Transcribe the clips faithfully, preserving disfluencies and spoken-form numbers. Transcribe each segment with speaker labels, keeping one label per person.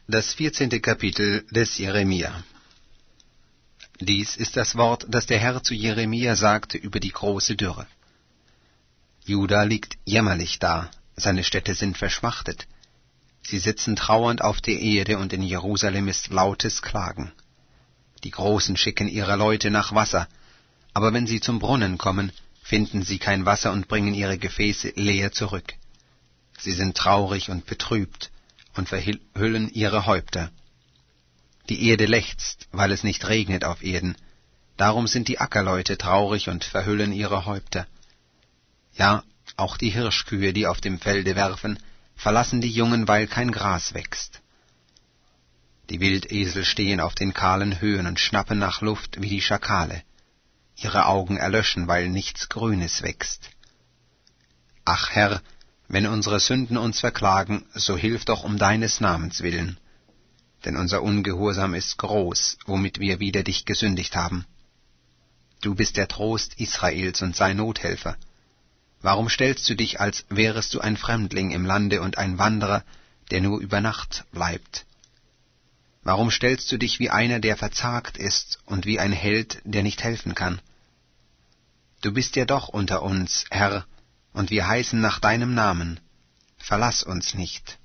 Speaker 1: Das vierzehnte Kapitel des Jeremia. Dies ist das Wort, das der Herr zu Jeremia sagte über die große Dürre. Juda liegt jämmerlich da, seine Städte sind verschmachtet. Sie sitzen trauernd auf der Erde, und in Jerusalem ist lautes Klagen. Die Großen schicken ihre Leute nach Wasser, aber wenn sie zum Brunnen kommen, finden sie kein Wasser und bringen ihre Gefäße leer zurück. Sie sind traurig und betrübt und verhüllen ihre Häupter. Die Erde lechzt, weil es nicht regnet auf Erden. Darum sind die Ackerleute traurig und verhüllen ihre Häupter. Ja, auch die Hirschkühe, die auf dem Felde werfen, verlassen die Jungen, weil kein Gras wächst. Die Wildesel stehen auf den kahlen Höhen und schnappen nach Luft wie die Schakale. Ihre Augen erlöschen, weil nichts Grünes wächst. Ach Herr, wenn unsere Sünden uns verklagen, so hilf doch um deines Namens willen. Denn unser Ungehorsam ist groß, womit wir wider dich gesündigt haben. Du bist der Trost Israels und sein Nothelfer. Warum stellst du dich, als wärest du ein Fremdling im Lande und ein Wanderer, der nur über Nacht bleibt? Warum stellst du dich wie einer, der verzagt ist, und wie ein Held, der nicht helfen kann? Du bist ja doch unter uns, Herr, und wir heißen nach deinem Namen. Verlass uns nicht.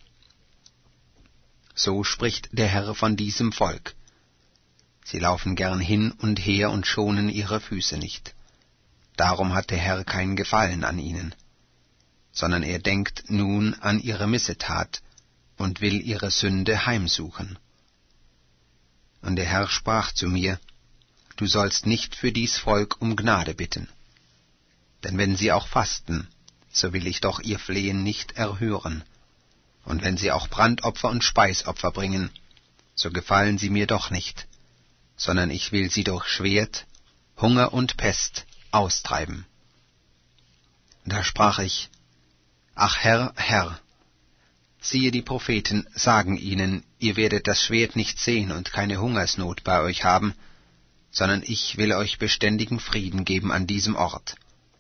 Speaker 1: So spricht der Herr von diesem Volk. Sie laufen gern hin und her und schonen ihre Füße nicht. Darum hat der Herr kein Gefallen an ihnen, sondern er denkt nun an ihre Missetat und will ihre Sünde heimsuchen. Und der Herr sprach zu mir, du sollst nicht für dies Volk um Gnade bitten. Denn wenn sie auch fasten, so will ich doch ihr Flehen nicht erhören. Und wenn sie auch Brandopfer und Speisopfer bringen, so gefallen sie mir doch nicht, sondern ich will sie durch Schwert, Hunger und Pest austreiben. Da sprach ich, ach Herr, Herr, siehe, die Propheten sagen ihnen, ihr werdet das Schwert nicht sehen und keine Hungersnot bei euch haben, sondern ich will euch beständigen Frieden geben an diesem Ort.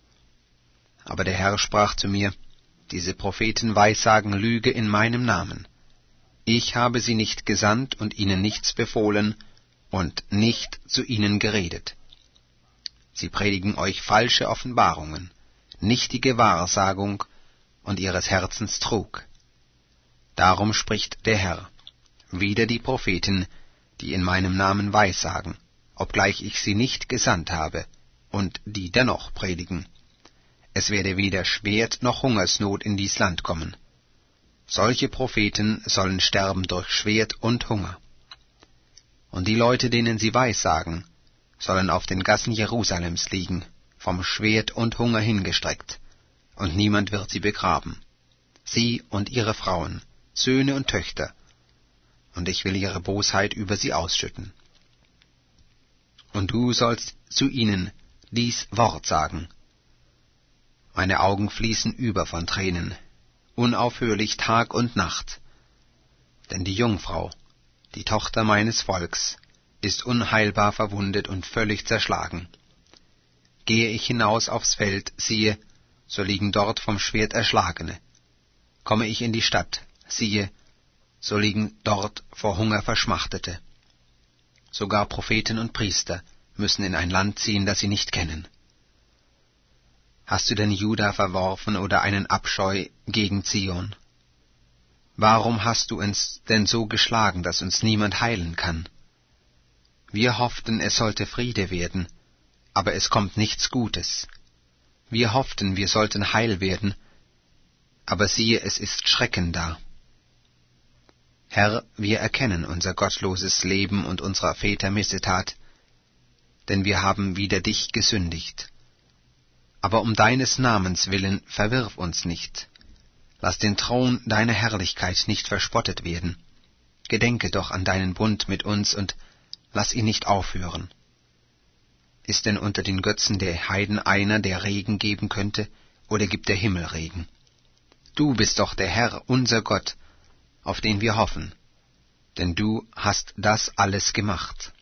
Speaker 1: Aber der Herr sprach zu mir, diese Propheten weissagen Lüge in meinem Namen. Ich habe sie nicht gesandt und ihnen nichts befohlen und nicht zu ihnen geredet. Sie predigen euch falsche Offenbarungen, nichtige Wahrsagung und ihres Herzens Trug. Darum spricht der Herr, wider die Propheten, die in meinem Namen weissagen, obgleich ich sie nicht gesandt habe, und die dennoch predigen. Es werde weder Schwert noch Hungersnot in dies Land kommen. Solche Propheten sollen sterben durch Schwert und Hunger. Und die Leute, denen sie weissagen, sollen auf den Gassen Jerusalems liegen, vom Schwert und Hunger hingestreckt, und niemand wird sie begraben. Sie und ihre Frauen, Söhne und Töchter, und ich will ihre Bosheit über sie ausschütten. Und du sollst zu ihnen dies Wort sagen. Meine Augen fließen über von Tränen, unaufhörlich Tag und Nacht. Denn die Jungfrau, die Tochter meines Volks, ist unheilbar verwundet und völlig zerschlagen. Gehe ich hinaus aufs Feld, siehe, so liegen dort vom Schwert Erschlagene. Komme ich in die Stadt, siehe, so liegen dort vor Hunger Verschmachtete. Sogar Propheten und Priester müssen in ein Land ziehen, das sie nicht kennen. Hast du denn Juda verworfen oder einen Abscheu gegen Zion? Warum hast du uns denn so geschlagen, dass uns niemand heilen kann? Wir hofften, es sollte Friede werden, aber es kommt nichts Gutes. Wir hofften, wir sollten heil werden, aber siehe, es ist Schrecken da. Herr, wir erkennen unser gottloses Leben und unserer Väter Missetat, denn wir haben wider dich gesündigt. Aber um deines Namens willen verwirf uns nicht. Lass den Thron deiner Herrlichkeit nicht verspottet werden. Gedenke doch an deinen Bund mit uns und lass ihn nicht aufhören. Ist denn unter den Götzen der Heiden einer, der Regen geben könnte, oder gibt der Himmel Regen? Du bist doch der Herr, unser Gott, auf den wir hoffen, denn du hast das alles gemacht.